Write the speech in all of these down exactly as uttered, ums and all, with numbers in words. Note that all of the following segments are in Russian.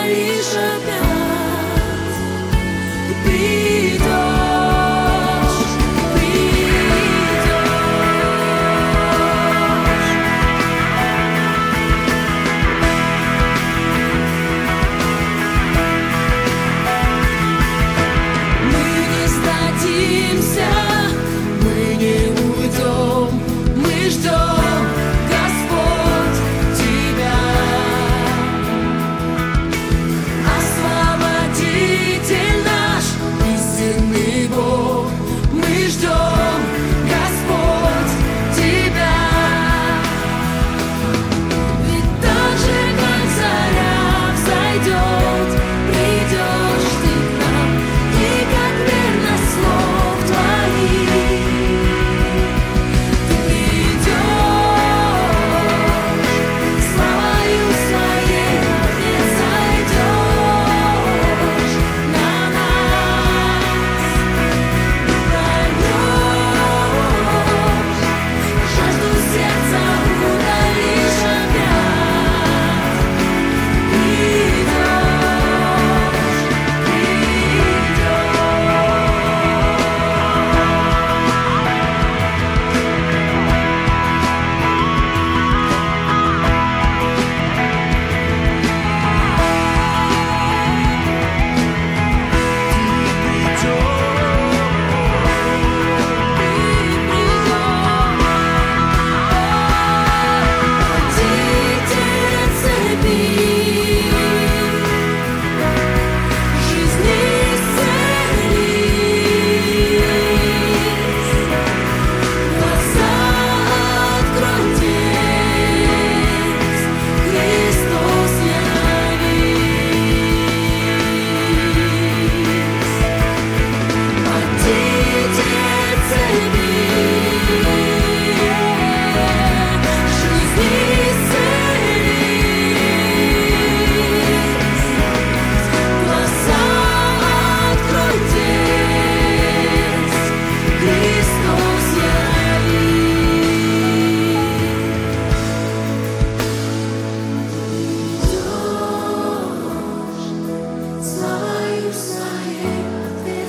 лишь опять ты придешь, придешь. Мы не сдадимся, мы не уйдем, мы ждем, Господь, Тебя. Освободитель наш, истинный Бог, мы ждем, Господь, Тебя. Ведь так же, как заря взойдет, придешь Ты к нам, и как верно слов Твоих. Ты придешь, славою Своей не зайдешь на нас, прольешь жажду сердца, удалишь опять. Славою Своей Ты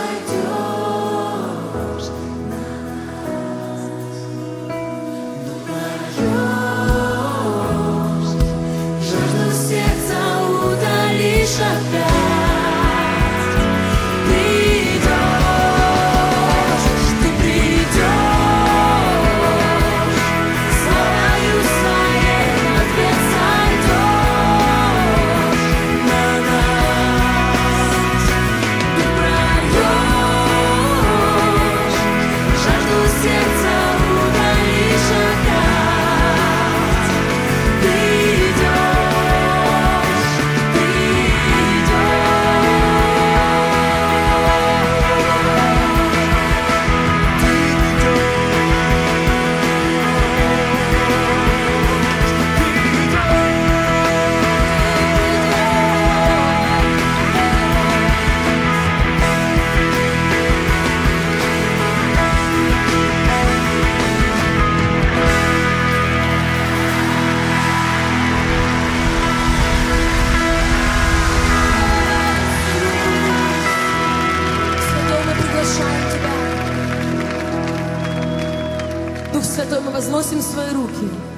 зайдешь на нас, прольешь жажду сердца, удалишь опять. Придешь, Ты придешь, славою Своей в ответ зайдешь на нас. Ты прольешь жажду сердца, удалишь опять. Придешь, Святой, мы приглашаем Тебя. Дух Святой, мы возносим свои руки